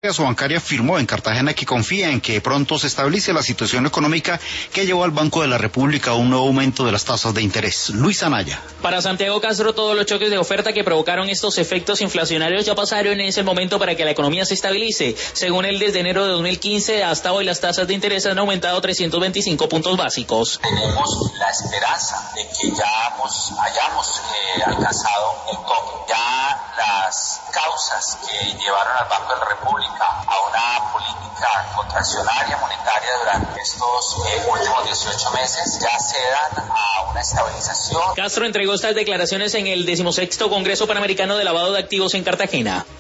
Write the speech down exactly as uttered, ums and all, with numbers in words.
Su bancaria afirmó en Cartagena que confía en que pronto se estabilice la situación económica que llevó al Banco de la República a un nuevo aumento de las tasas de interés. Luis Anaya. Para Santiago Castro, todos los choques de oferta que provocaron estos efectos inflacionarios ya pasaron. Es el momento para que la economía se estabilice. Según él, desde enero de dos mil quince hasta hoy las tasas de interés han aumentado trescientos veinticinco puntos básicos. Tenemos la esperanza de que ya hemos, hayamos eh, alcanzado el tope. Ya las causas que llevaron al Banco de la República a una política contraccionaria monetaria durante estos eh, últimos dieciocho meses ya se dan a una estabilización. Castro entregó estas declaraciones en el decimosexto Congreso Panamericano de Lavado de Activos en Cartagena.